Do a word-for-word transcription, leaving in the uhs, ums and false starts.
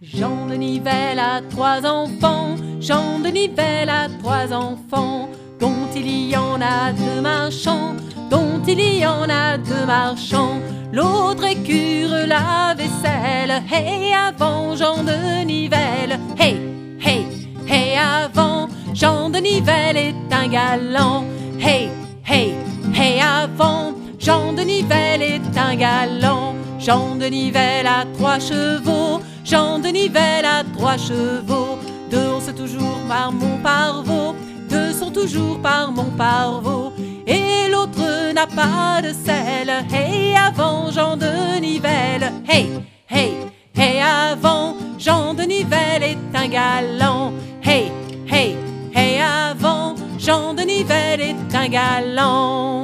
Jean de Nivelle a trois enfants, Jean de Nivelle a trois enfants, dont il y en a deux marchands, dont il y en a deux marchands. L'autre écure la vaisselle, hey avant Jean de Nivelle, hey, hey, hey avant Jean de Nivelle est un galant, hey, hey, hey avant Jean de Nivelle est un galant. Jean de Nivelle a trois chevaux, Jean de Nivelle a trois chevaux. Deux on sait toujours par mon parveau, deux sont toujours par mon parveau. Et l'autre n'a pas de selle, hey avant Jean de Nivelle, hey, hey, hey avant Jean de Nivelle est un galant, hey, hey, hey avant Jean de Nivelle est un galant.